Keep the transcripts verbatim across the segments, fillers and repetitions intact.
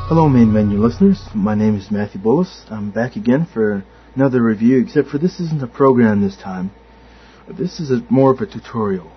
Hello Main Menu listeners, my name is Matthew Bullis. I'm back again for another review, except for this isn't a program this time. This is a, more of a tutorial.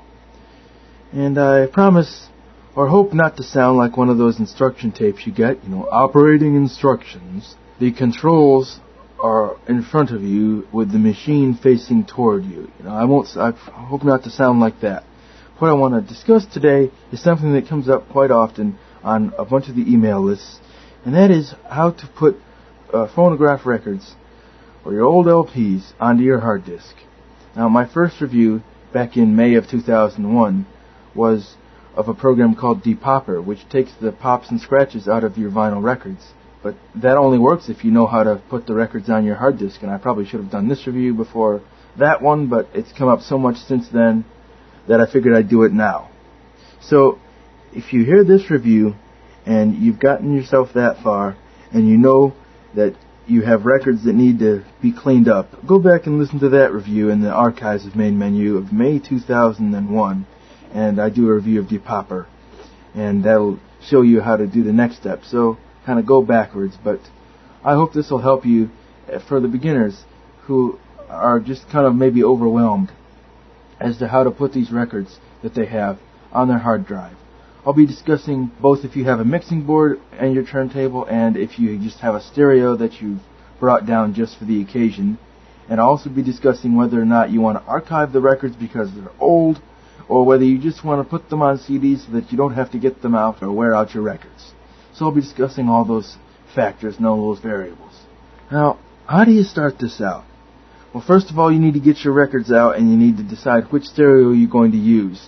And I promise, or hope not to sound like one of those instruction tapes you get, you know, operating instructions. The controls are in front of you with the machine facing toward you. You know, I won't, I hope not to sound like that. What I want to discuss today is something that comes up quite often on a bunch of the email lists, and that is how to put uh, phonograph records or your old L Ps onto your hard disk. Now, my first review back in May of two thousand one was of a program called Depopper, which takes the pops and scratches out of your vinyl records. But that only works if you know how to put the records on your hard disk, and I probably should have done this review before that one, but it's come up so much since then that I figured I'd do it now. So, if you hear this review, and you've gotten yourself that far, and you know that you have records that need to be cleaned up, go back and listen to that review in the archives of Main Menu of May two thousand one, and I do a review of Depopper, and that'll show you how to do the next step. So, kind of go backwards, but I hope this will help you for the beginners who are just kind of maybe overwhelmed as to how to put these records that they have on their hard drive. I'll be discussing both if you have a mixing board and your turntable, and if you just have a stereo that you've brought down just for the occasion. And I'll also be discussing whether or not you want to archive the records because they're old, or whether you just want to put them on C Ds so that you don't have to get them out or wear out your records. So I'll be discussing all those factors and all those variables. Now, how do you start this out? Well, first of all, you need to get your records out, and you need to decide which stereo you're going to use.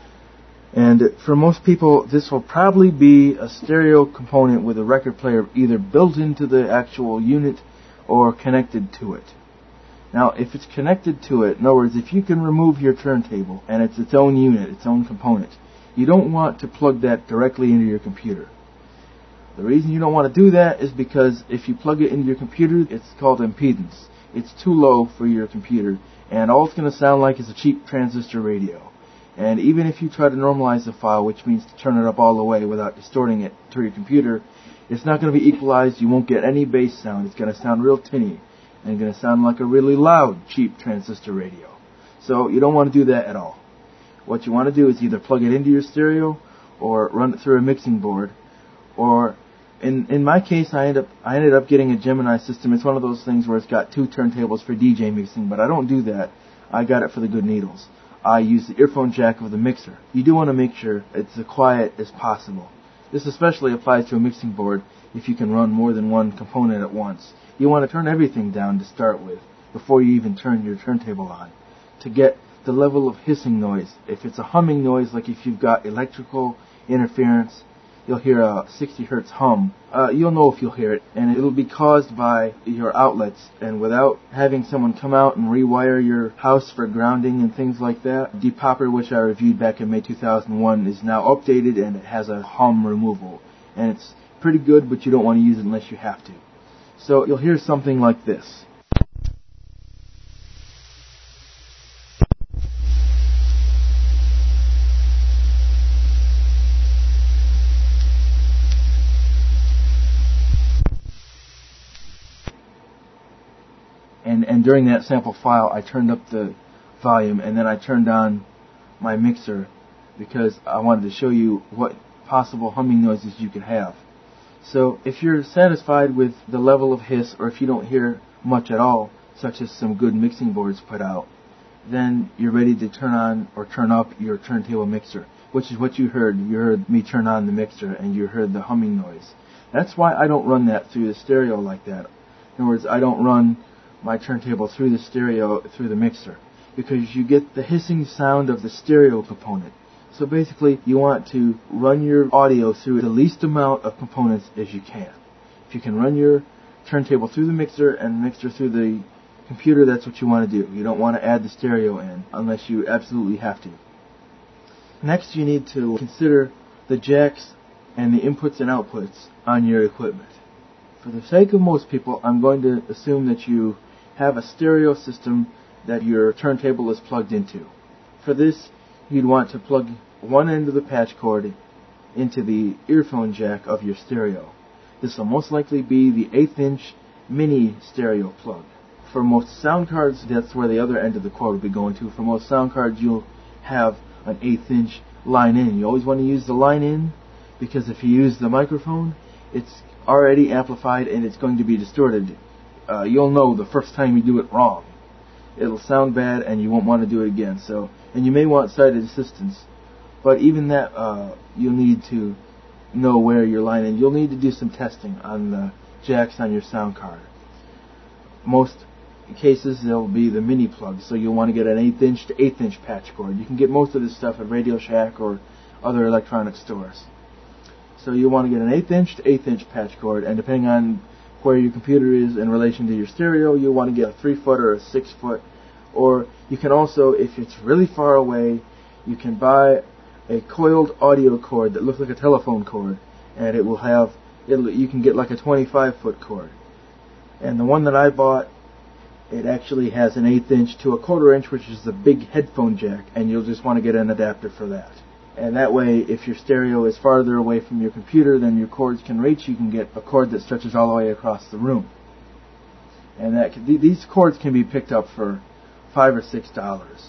And for most people, this will probably be a stereo component with a record player either built into the actual unit or connected to it. Now, if it's connected to it, in other words, if you can remove your turntable and it's its own unit, its own component, you don't want to plug that directly into your computer. The reason you don't want to do that is because if you plug it into your computer, it's called impedance. It's too low for your computer, and all it's going to sound like is a cheap transistor radio. And even if you try to normalize the file, which means to turn it up all the way without distorting it to your computer, it's not going to be equalized. You won't get any bass sound. It's going to sound real tinny and going to sound like a really loud, cheap transistor radio. So you don't want to do that at all. What you want to do is either plug it into your stereo or run it through a mixing board. Or in in my case, I ended up I ended up getting a Gemini system. It's one of those things where it's got two turntables for D J mixing, but I don't do that. I got it for the good needles. I use the earphone jack of the mixer. You do want to make sure it's as quiet as possible. This especially applies to a mixing board if you can run more than one component at once. You want to turn everything down to start with before you even turn your turntable on to get the level of hissing noise. If it's a humming noise, like if you've got electrical interference, you'll hear a sixty hertz hum. Uh, you'll know if you'll hear it, and it'll be caused by your outlets. And without having someone come out and rewire your house for grounding and things like that, Depopper, which I reviewed back in May two thousand one, is now updated and it has a hum removal. And it's pretty good, but you don't want to use it unless you have to. So you'll hear something like this. And, and during that sample file, I turned up the volume, and then I turned on my mixer because I wanted to show you what possible humming noises you could have. So if you're satisfied with the level of hiss, or if you don't hear much at all, such as some good mixing boards put out, then you're ready to turn on or turn up your turntable mixer, which is what you heard. You heard me turn on the mixer, and you heard the humming noise. That's why I don't run that through the stereo like that. In other words, I don't run my turntable through the stereo, through the mixer, because you get the hissing sound of the stereo component. So basically, you want to run your audio through the least amount of components as you can. If you can run your turntable through the mixer and mixer through the computer, that's what you want to do. You don't want to add the stereo in unless you absolutely have to. Next, you need to consider the jacks and the inputs and outputs on your equipment. For the sake of most people, I'm going to assume that you have a stereo system that your turntable is plugged into. For this, you'd want to plug one end of the patch cord into the earphone jack of your stereo. this will most likely be the eighth inch mini stereo plug. For most sound cards, that's where the other end of the cord will be going to. For most sound cards, you'll have an eighth inch line in. You always want to use the line in, because if you use the microphone, it's already amplified and it's going to be distorted. Uh, you'll know the first time you do it wrong. It'll sound bad and you won't want to do it again. So, and you may want sighted assistance, but even that, uh, you'll need to know where your line in. You'll need to do some testing on the jacks on your sound card. Most cases they'll be the mini plug, so you'll want to get an eighth inch to eighth inch patch cord. You can get most of this stuff at Radio Shack or other electronic stores. So you'll want to get an eighth inch to eighth inch patch cord, and depending on where your computer is in relation to your stereo, you'll want to get a three foot or a six foot. Or you can also, if it's really far away, you can buy a coiled audio cord that looks like a telephone cord, and it will have, it'll, you can get like a twenty-five foot cord. And the one that I bought, it actually has an eighth inch to a quarter inch, which is the big headphone jack, and you'll just want to get an adapter for that. And that way, if your stereo is farther away from your computer than your cords can reach, you can get a cord that stretches all the way across the room. And that can, these cords can be picked up for five or six dollars.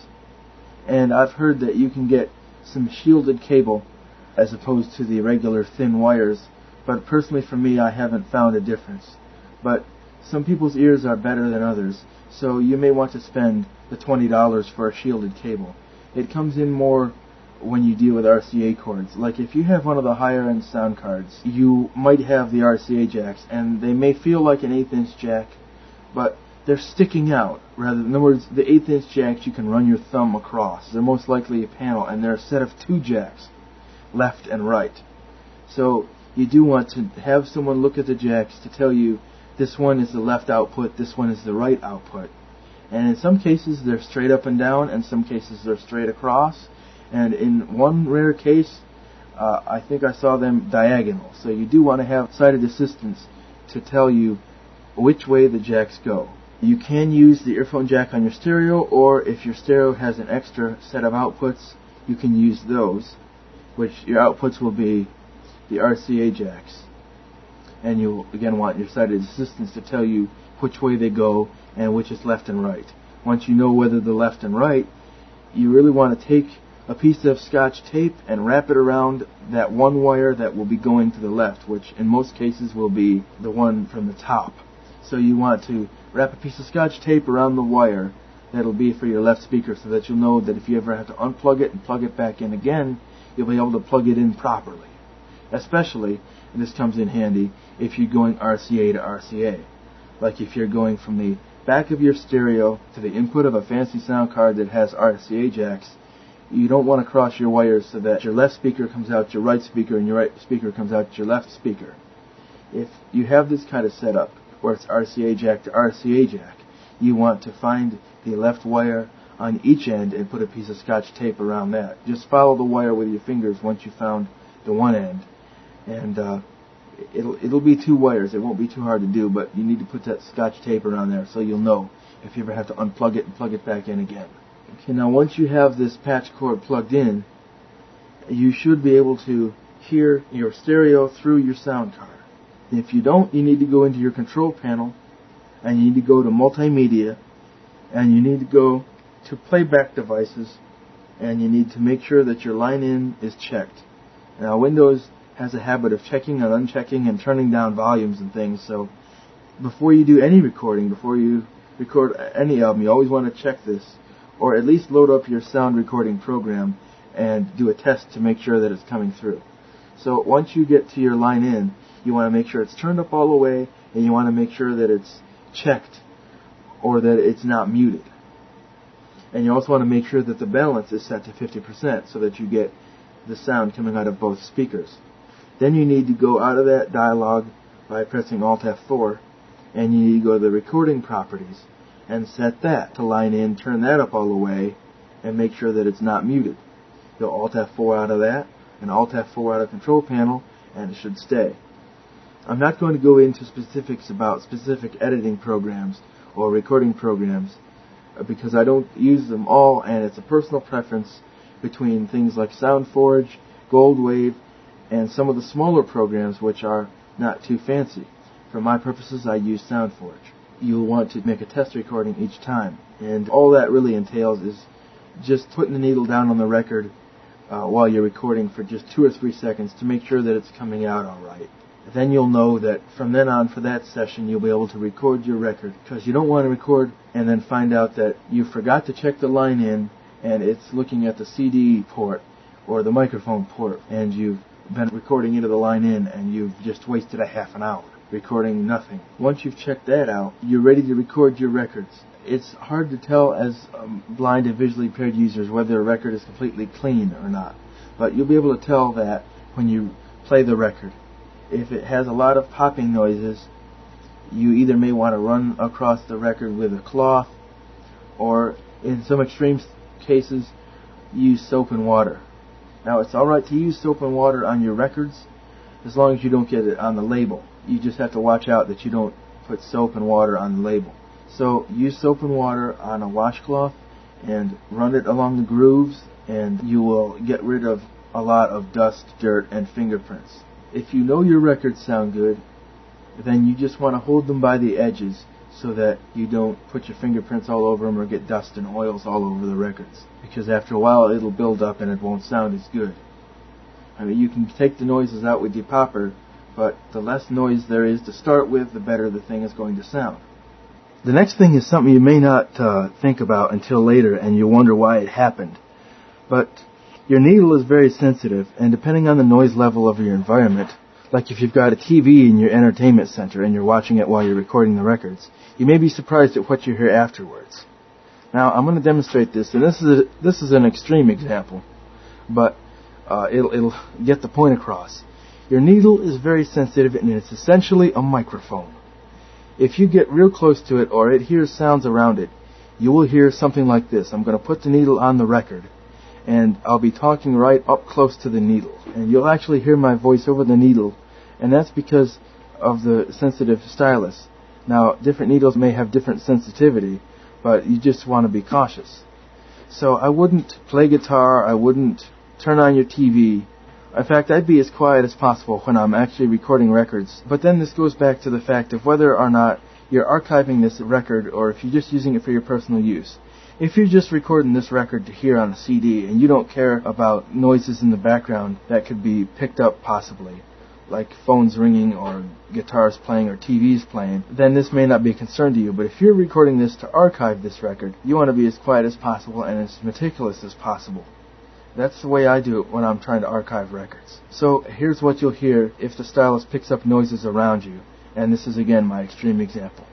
And I've heard that you can get some shielded cable as opposed to the regular thin wires. But personally, for me, I haven't found a difference. But some people's ears are better than others, so you may want to spend the twenty dollars for a shielded cable. It comes in more when you deal with R C A cords. Like if you have one of the higher end sound cards, you might have the R C A jacks, and they may feel like an eighth inch jack, but they're sticking out. Rather, in other words, the eighth inch jacks you can run your thumb across. They're most likely a panel, and they're a set of two jacks, left and right. So you do want to have someone look at the jacks to tell you this one is the left output, this one is the right output. And in some cases they're straight up and down, and some cases they're straight across. And in one rare case, uh, I think I saw them diagonal. So you do want to have sighted assistance to tell you which way the jacks go. You can use the earphone jack on your stereo, or if your stereo has an extra set of outputs, you can use those, which your outputs will be the R C A jacks. And you'll again want your sighted assistance to tell you which way they go and which is left and right. Once you know whether they're left and right, you really want to take a piece of scotch tape and wrap it around that one wire that will be going to the left, which in most cases will be the one from the top. So you want to wrap a piece of scotch tape around the wire that'll be for your left speaker, so that you'll know that if you ever have to unplug it and plug it back in again, you'll be able to plug it in properly. Especially, and this comes in handy, if you're going R C A to R C A. Like if you're going from the back of your stereo to the input of a fancy sound card that has R C A jacks, you don't want to cross your wires so that your left speaker comes out your right speaker and your right speaker comes out your left speaker. If you have this kind of setup, where it's R C A jack to R C A jack, you want to find the left wire on each end and put a piece of scotch tape around that. Just follow the wire with your fingers once you found the one end. And uh, it'll it'll be two wires. It won't be too hard to do, but you need to put that scotch tape around there so you'll know if you ever have to unplug it and plug it back in again. Okay, now once you have this patch cord plugged in, you should be able to hear your stereo through your sound card. If you don't, you need to go into your control panel, and you need to go to multimedia, and you need to go to playback devices, and you need to make sure that your line in is checked. Now Windows has a habit of checking and unchecking and turning down volumes and things, so before you do any recording, before you record any album, you always want to check this, or at least load up your sound recording program and do a test to make sure that it's coming through. So once you get to your line in, you want to make sure it's turned up all the way, and you want to make sure that it's checked or that it's not muted. And you also want to make sure that the balance is set to fifty percent so that you get the sound coming out of both speakers. Then you need to go out of that dialog by pressing Alt F four, and you need to go to the recording properties and set that to line in, turn that up all the way, and make sure that it's not muted. Go Alt F four out of that, and Alt F four out of control panel, and it should stay. I'm not going to go into specifics about specific editing programs or recording programs because I don't use them all, and it's a personal preference between things like SoundForge, Goldwave, and some of the smaller programs which are not too fancy. For my purposes, I use SoundForge. You'll want to make a test recording each time, and all that really entails is just putting the needle down on the record uh, while you're recording for just two or three seconds to make sure that it's coming out all right. Then you'll know that from then on for that session you'll be able to record your record, because you don't want to record and then find out that you forgot to check the line in and it's looking at the C D port or the microphone port, and you've been recording into the line in and you've just wasted a half an hour recording nothing. Once you've checked that out, you're ready to record your records. It's hard to tell as um, blind and visually impaired users whether a record is completely clean or not, but you'll be able to tell that when you play the record. If it has a lot of popping noises, you either may want to run across the record with a cloth, or in some extreme cases, use soap and water. Now, it's alright to use soap and water on your records as long as you don't get it on the label. You just have to watch out that you don't put soap and water on the label. So use soap and water on a washcloth and run it along the grooves, and you will get rid of a lot of dust, dirt, and fingerprints. If you know your records sound good, then you just want to hold them by the edges so that you don't put your fingerprints all over them or get dust and oils all over the records. Because after a while it'll build up and it won't sound as good. I mean, you can take the noises out with your popper, but the less noise there is to start with, the better the thing is going to sound. The next thing is something you may not uh, think about until later, and you wonder why it happened. But your needle is very sensitive, and depending on the noise level of your environment, like if you've got a T V in your entertainment center and you're watching it while you're recording the records, you may be surprised at what you hear afterwards. Now, I'm going to demonstrate this, and this is a, this is an extreme example, but uh, it'll, it'll get the point across. Your needle is very sensitive, and it's essentially a microphone. If you get real close to it or it hears sounds around it, you will hear something like this. I'm going to put the needle on the record, and I'll be talking right up close to the needle. And you'll actually hear my voice over the needle, and that's because of the sensitive stylus. Now, different needles may have different sensitivity, but you just want to be cautious. So I wouldn't play guitar, I wouldn't turn on your T V. In fact, I'd be as quiet as possible when I'm actually recording records. But then this goes back to the fact of whether or not you're archiving this record or if you're just using it for your personal use. If you're just recording this record to hear on a C D and you don't care about noises in the background that could be picked up possibly, like phones ringing or guitars playing or T Vs playing, then this may not be a concern to you. But if you're recording this to archive this record, you want to be as quiet as possible and as meticulous as possible. That's the way I do it when I'm trying to archive records. So here's what you'll hear if the stylus picks up noises around you. And this is, again, my extreme example.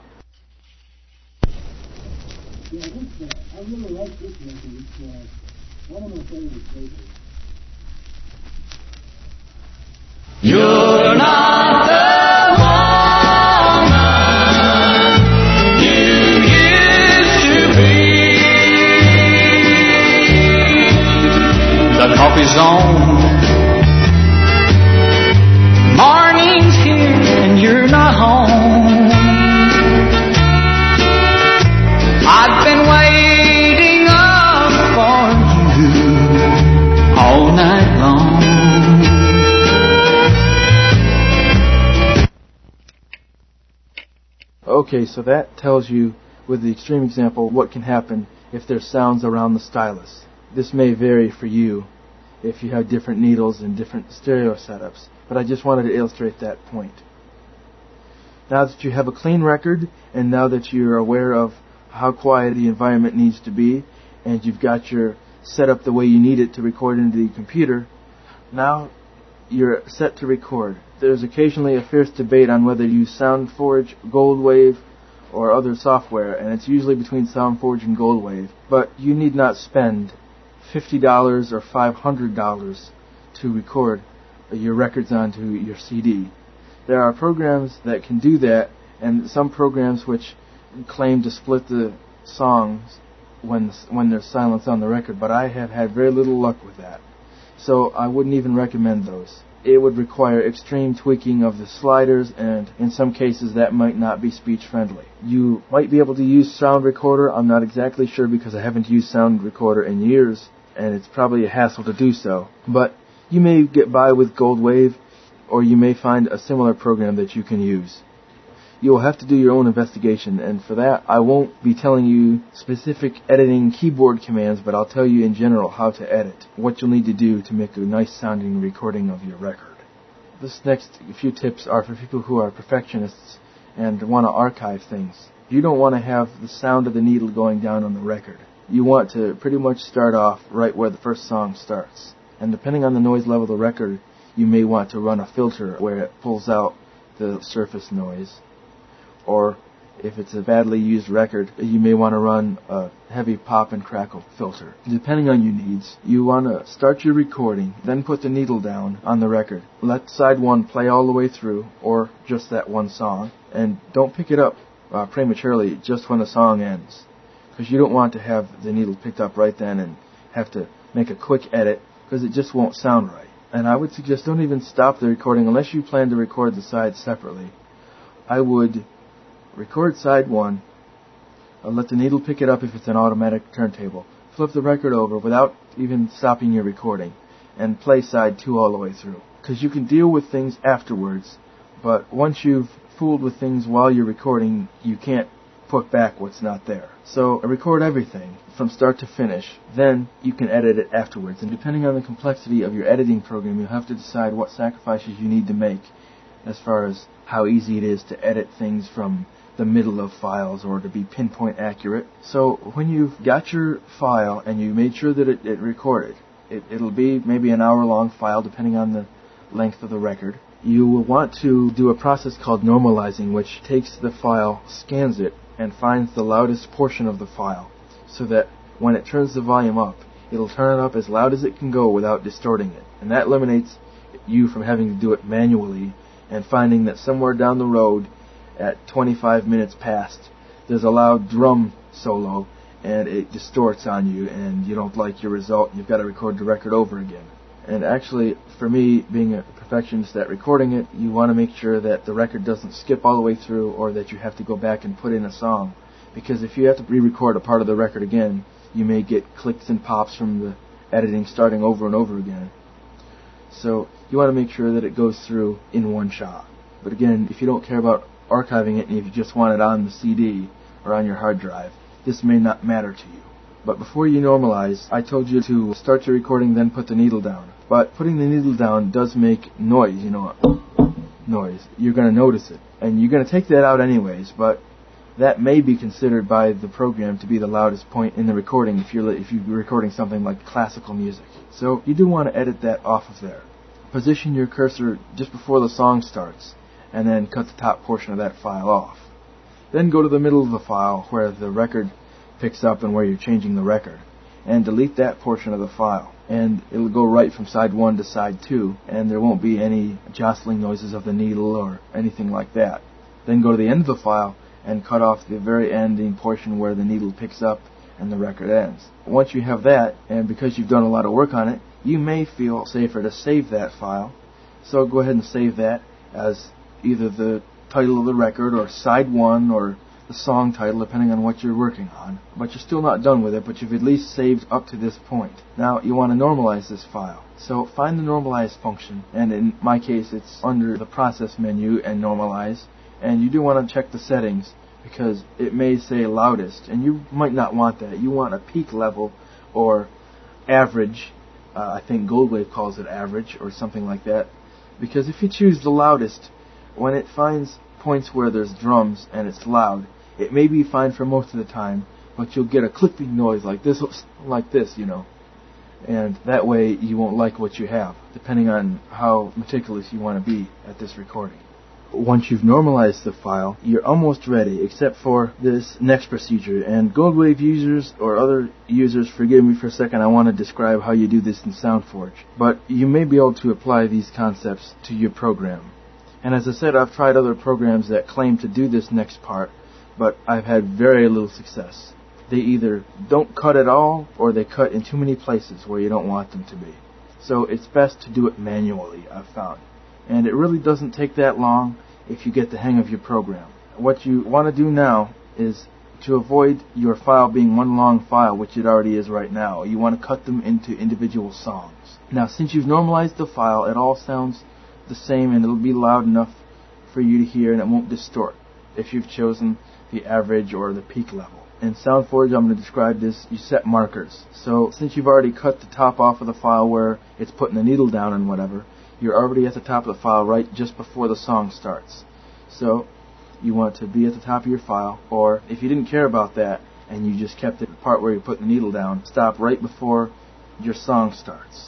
Yeah, this, uh, I really like this record. It's uh, one of my favorite papers. You're not the woman you used to be. The coffee's on, morning's here and you're not home. I've been waiting up for you all night long. Okay, so that tells you, with the extreme example, what can happen if there's sounds around the stylus. This may vary for you if you have different needles and different stereo setups, but I just wanted to illustrate that point. Now that you have a clean record, and now that you're aware of how quiet the environment needs to be, and you've got your setup the way you need it to record into the computer, now you're set to record. There's occasionally a fierce debate on whether to use SoundForge, Goldwave, or other software, and it's usually between SoundForge and Goldwave. But you need not spend fifty dollars or five hundred dollars to record your records onto your C D. There are programs that can do that, and some programs which claim to split the songs when when there's silence on the record, but I have had very little luck with that. So I wouldn't even recommend those. It would require extreme tweaking of the sliders, and in some cases that might not be speech friendly. You might be able to use Sound Recorder. I'm not exactly sure because I haven't used Sound Recorder in years, and it's probably a hassle to do so. But you may get by with Goldwave. or you may find a similar program that you can use. You will have to do your own investigation, and for that I won't be telling you specific editing keyboard commands, but I'll tell you in general how to edit, what you'll need to do to make a nice sounding recording of your record. This next few tips are for people who are perfectionists and want to archive things. You don't want to have the sound of the needle going down on the record. You want to pretty much start off right where the first song starts. And depending on the noise level of the record, you may want to run a filter where it pulls out the surface noise. Or if it's a badly used record, you may want to run a heavy pop and crackle filter. Depending on your needs, you want to start your recording, then put the needle down on the record. Let side one play all the way through, or just that one song, and don't pick it up uh, prematurely just when the song ends, because you don't want to have the needle picked up right then and have to make a quick edit, because it just won't sound right. And I would suggest don't even stop the recording unless you plan to record the sides separately. I would record side one, uh, let the needle pick it up if it's an automatic turntable, flip the record over without even stopping your recording, and play side two all the way through. Because you can deal with things afterwards, but once you've fooled with things while you're recording, you can't put back what's not there. So record everything from start to finish, then you can edit it afterwards. And depending on the complexity of your editing program, you'll have to decide what sacrifices you need to make as far as how easy it is to edit things from the middle of files or to be pinpoint accurate. So when you've got your file and you made sure that it, it recorded, it, it'll be maybe an hour long file depending on the length of the record. You will want to do a process called normalizing, which takes the file, scans it, and finds the loudest portion of the file, so that when it turns the volume up, it'll turn it up as loud as it can go without distorting it. And that eliminates you from having to do it manually and finding that somewhere down the road at twenty-five minutes past, there's a loud drum solo and it distorts on you and you don't like your result. You've got to record the record over again. And actually, for me, being a perfectionist at recording it, you want to make sure that the record doesn't skip all the way through or that you have to go back and put in a song. Because if you have to re-record a part of the record again, you may get clicks and pops from the editing starting over and over again. So you want to make sure that it goes through in one shot. But again, if you don't care about archiving it and if you just want it on the C D or on your hard drive, this may not matter to you. But before you normalize, I told you to start your recording, then put the needle down. But putting the needle down does make noise, you know, noise. You're going to notice it. And you're going to take that out anyways, but that may be considered by the program to be the loudest point in the recording if you're if you're recording something like classical music. So you do want to edit that off of there. Position your cursor just before the song starts, and then cut the top portion of that file off. Then go to the middle of the file where the record picks up and where you're changing the record, and delete that portion of the file. And it'll go right from side one to side two, and there won't be any jostling noises of the needle or anything like that. Then go to the end of the file and cut off the very ending portion where the needle picks up and the record ends. Once you have that, and because you've done a lot of work on it, you may feel safer to save that file. So go ahead and save that as either the title of the record or side one or the song title, depending on what you're working on. But you're still not done with it, but you've at least saved up to this point. Now you want to normalize this file. So find the normalize function, and in my case it's under the process menu and normalize. And you do want to check the settings because it may say loudest, and you might not want that. You want a peak level or average. Uh, I think Goldwave calls it average or something like that. Because if you choose the loudest, when it finds points where there's drums and it's loud, it may be fine for most of the time, but you'll get a clicking noise like this, like this, you know. And that way you won't like what you have, depending on how meticulous you want to be at this recording. Once you've normalized the file, you're almost ready, except for this next procedure. And Goldwave users or other users, forgive me for a second, I want to describe how you do this in SoundForge. But you may be able to apply these concepts to your program. And as I said, I've tried other programs that claim to do this next part, but I've had very little success. They either don't cut at all, or they cut in too many places where you don't want them to be. So it's best to do it manually, I've found. And it really doesn't take that long if you get the hang of your program. What you want to do now is to avoid your file being one long file, which it already is right now. You want to cut them into individual songs. Now, since you've normalized the file, it all sounds the same, and it'll be loud enough for you to hear, and it won't distort if you've chosen the average or the peak level. In SoundForge, I'm going to describe this. You set markers. So since you've already cut the top off of the file where it's putting the needle down and whatever, you're already at the top of the file right just before the song starts. So you want to be at the top of your file, or if you didn't care about that and you just kept it the part where you put the needle down, stop right before your song starts.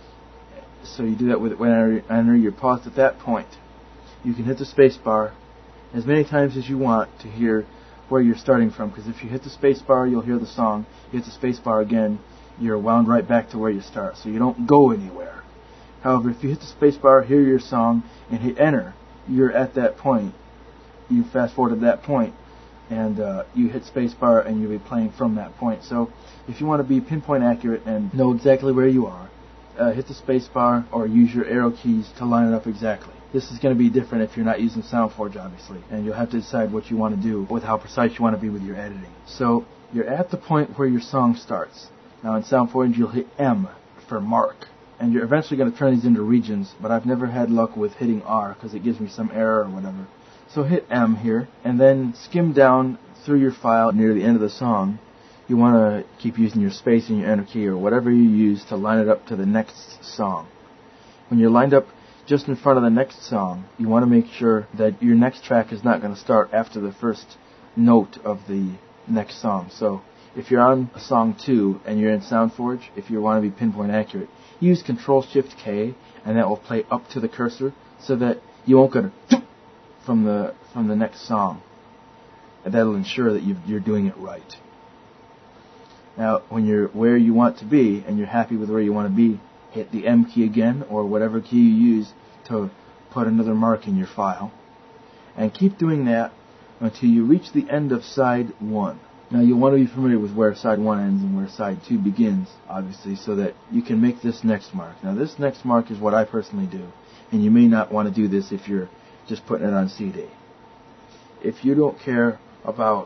So you do that with whenever you're paused at that point. You can hit the space bar as many times as you want to hear where you're starting from, because if you hit the space bar, you'll hear the song. You hit the space bar again, you're wound right back to where you start, so you don't go anywhere. However, if you hit the space bar, hear your song, and hit enter, you're at that point. You fast forward to that point, and uh, you hit space bar, and you'll be playing from that point. So if you want to be pinpoint accurate and know exactly where you are, uh, hit the space bar or use your arrow keys to line it up exactly. This is going to be different if you're not using SoundForge, obviously, and you'll have to decide what you want to do with how precise you want to be with your editing. So you're at the point where your song starts. Now in SoundForge, you'll hit M for mark, and you're eventually going to turn these into regions, but I've never had luck with hitting R because it gives me some error or whatever. So hit M here, and then skim down through your file near the end of the song. You want to keep using your space and your enter key or whatever you use to line it up to the next song. When you're lined up just in front of the next song, you want to make sure that your next track is not going to start after the first note of the next song. So if you're on a song two and you're in SoundForge, if you want to be pinpoint accurate, use control shift K, and that will play up to the cursor so that you won't go to from the from the next song. And that'll ensure that you've, you're doing it right. Now, when you're where you want to be and you're happy with where you want to be, hit the M key again, or whatever key you use to put another mark in your file. And keep doing that until you reach the end of side one. Now you'll want to be familiar with where side one ends and where side two begins, obviously, so that you can make this next mark. Now this next mark is what I personally do, and you may not want to do this if you're just putting it on C D. If you don't care about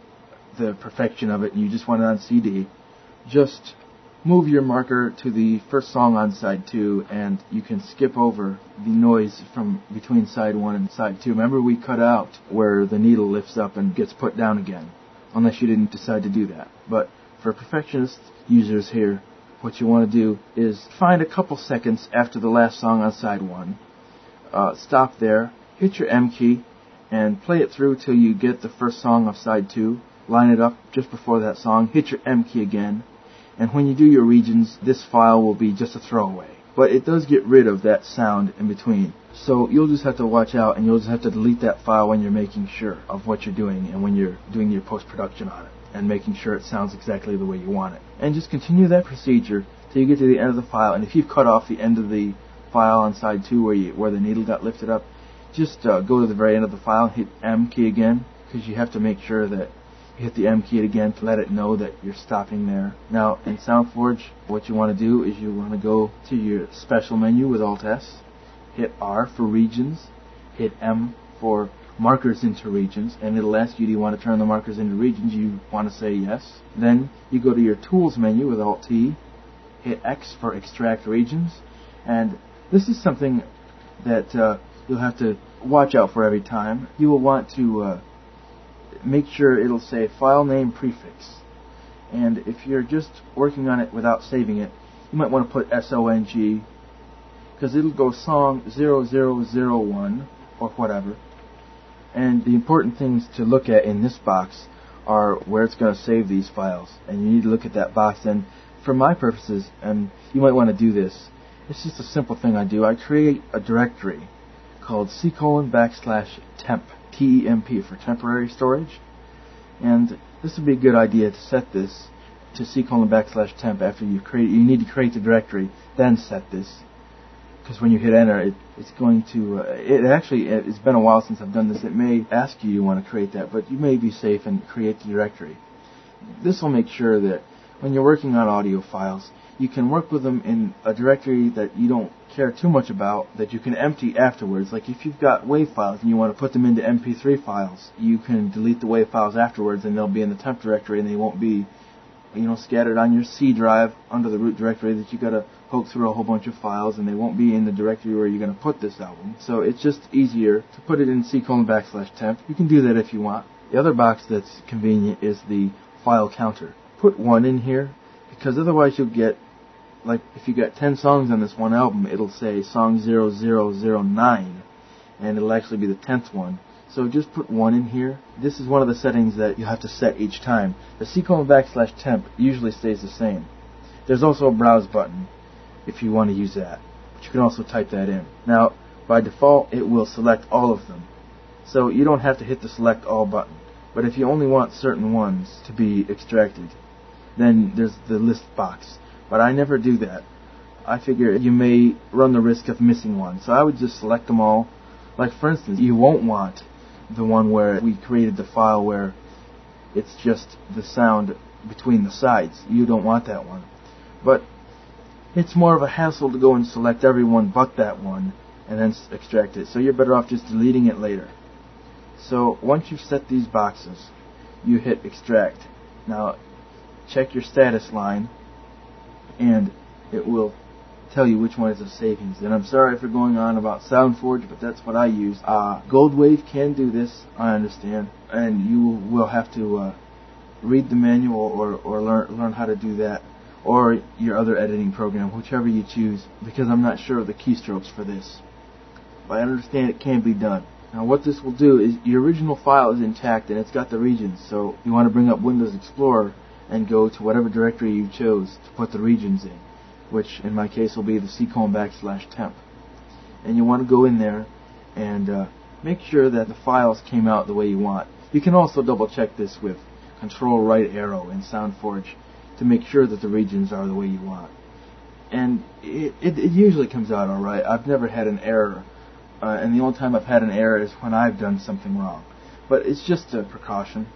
the perfection of it and you just want it on C D, just move your marker to the first song on side two, and you can skip over the noise from between side one and side two. Remember, we cut out where the needle lifts up and gets put down again, unless you didn't decide to do that. But for perfectionist users here, what you want to do is find a couple seconds after the last song on side one, uh, stop there, hit your M key, and play it through till you get the first song of side two, line it up just before that song, hit your M key again, and when you do your regions, this file will be just a throwaway. But it does get rid of that sound in between. So you'll just have to watch out, and you'll just have to delete that file when you're making sure of what you're doing and when you're doing your post-production on it and making sure it sounds exactly the way you want it. And just continue that procedure till you get to the end of the file. And if you've cut off the end of the file on side two where you, where the needle got lifted up, just uh, go to the very end of the file, hit M key again, because you have to make sure that you hit the M key again to let it know that you're stopping there. Now, in SoundForge, what you want to do is you want to go to your special menu with Alt S, hit R for regions, hit M for markers into regions, and it'll ask you, do you want to turn the markers into regions? You want to say yes. Then you go to your Tools menu with Alt T, hit X for extract regions, and this is something that uh, you'll have to watch out for every time. You will want to uh, make sure it'll say file name prefix. And if you're just working on it without saving it, you might want to put S O N G, because it'll go song zero zero zero one or whatever. And the important things to look at in this box are where it's going to save these files. And you need to look at that box. And for my purposes, and you might want to do this, it's just a simple thing I do. I create a directory called C colon backslash temp, T E M P, for temporary storage. And this would be a good idea to set this to C colon backslash temp after you create. You need to create the directory, then set this, because when you hit enter, it, it's going to. Uh, it actually, it's been a while since I've done this. It may ask you you want to create that, but you may be safe and create the directory. This will make sure that when you're working on audio files, you can work with them in a directory that you don't care too much about, that you can empty afterwards. Like if you've got WAV files and you want to put them into M P three files, you can delete the WAV files afterwards, and they'll be in the temp directory, and they won't be, you know, scattered on your C drive under the root directory that you got to hook poke through a whole bunch of files, and they won't be in the directory where you're going to put this album. So it's just easier to put it in C colon backslash temp. You can do that if you want. The other box that's convenient is the file counter. Put one in here, because otherwise you'll get, like, if you got ten songs on this one album, it'll say song zero zero zero nine, and it'll actually be the tenth one. So just put one in here. This is one of the settings that you have to set each time. The C colon backslash temp usually stays the same. There's also a browse button if you want to use that, but you can also type that in. Now, by default, it will select all of them. So you don't have to hit the select all button. But if you only want certain ones to be extracted, then there's the list box. But I never do that. I figure you may run the risk of missing one. So I would just select them all. Like, for instance, you won't want the one where we created the file where it's just the sound between the sides. You don't want that one. But it's more of a hassle to go and select every one but that one and then extract it. So you're better off just deleting it later. So once you've set these boxes, you hit extract. Now check your status line and it will tell you which one is the savings. And I'm sorry for going on about SoundForge, but that's what I use. Uh, Goldwave can do this, I understand, and you will have to uh, read the manual or, or learn learn how to do that, or your other editing program, whichever you choose, because I'm not sure of the keystrokes for this. But I understand it can be done. Now what this will do is your original file is intact and it's got the regions, so you want to bring up Windows Explorer and go to whatever directory you chose to put the regions in, which in my case will be the C colon backslash temp. And you want to go in there and uh, make sure that the files came out the way you want. You can also double check this with Control right arrow in SoundForge to make sure that the regions are the way you want. And it, it, it usually comes out alright. I've never had an error. Uh, and the only time I've had an error is when I've done something wrong. But it's just a precaution.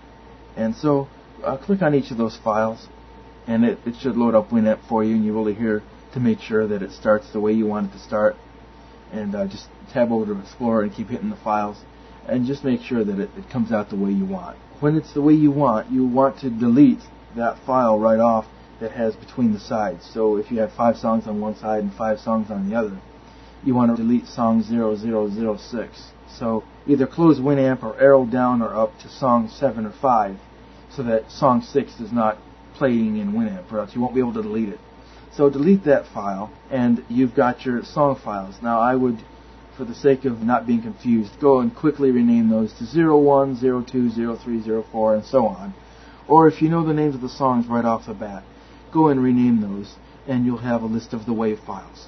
And so uh, click on each of those files, and it, it should load up Winamp for you, and you're really here to make sure that it starts the way you want it to start. And uh, just tab over to Explorer and keep hitting the files, and just make sure that it, it comes out the way you want. When it's the way you want, you want to delete that file right off that has between the sides. So if you have five songs on one side and five songs on the other, you want to delete song zero zero zero six. So either close Winamp or arrow down or up to song seven or five so that song six is not playing in Winamp, or else you won't be able to delete it. So delete that file and you've got your song files. Now I would, for the sake of not being confused, go and quickly rename those to zero one, zero two, zero three, zero four, and so on. Or if you know the names of the songs right off the bat, go and rename those and you'll have a list of the WAV files.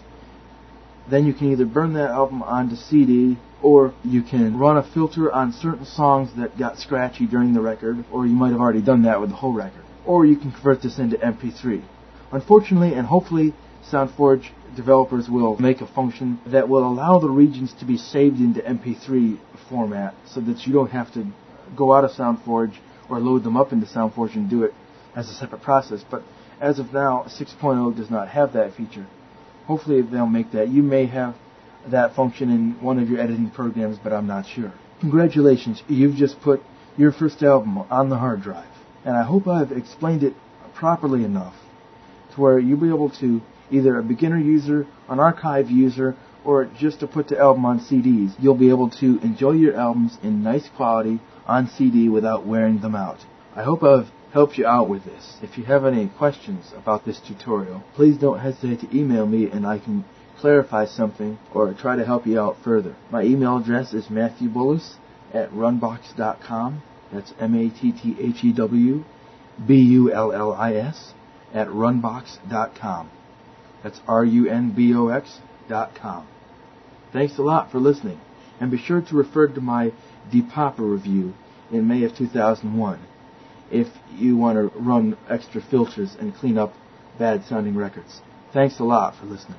Then you can either burn that album onto C D, or you can run a filter on certain songs that got scratchy during the record, or you might have already done that with the whole record. Or you can convert this into M P three. Unfortunately, and hopefully, SoundForge developers will make a function that will allow the regions to be saved into M P three format so that you don't have to go out of SoundForge or load them up into SoundForge and do it as a separate process. But as of now, six point oh does not have that feature. Hopefully they'll make that. You may have that function in one of your editing programs, but I'm not sure. Congratulations, you've just put your first album on the hard drive. And I hope I've explained it properly enough to where you'll be able to, either a beginner user, an archive user, or just to put the album on C Ds, you'll be able to enjoy your albums in nice quality on C D without wearing them out. I hope I've helped you out with this. If you have any questions about this tutorial, please don't hesitate to email me and I can clarify something or try to help you out further. My email address is matthewbullis at runbox dot com. That's M A T T H E W B U L L I S at runbox dot com. That's R U N B O X dot com. Thanks a lot for listening, and be sure to refer to my Depopper review in May of two thousand one if you want to run extra filters and clean up bad sounding records. Thanks a lot for listening.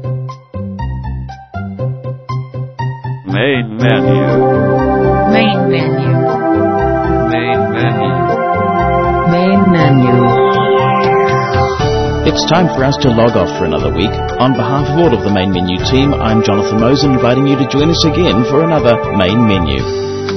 Main menu. Main menu. Main menu. Main menu. It's time for us to log off for another week. On behalf of all of the Main Menu team, I'm Jonathan Mosen, inviting you to join us again for another Main Menu.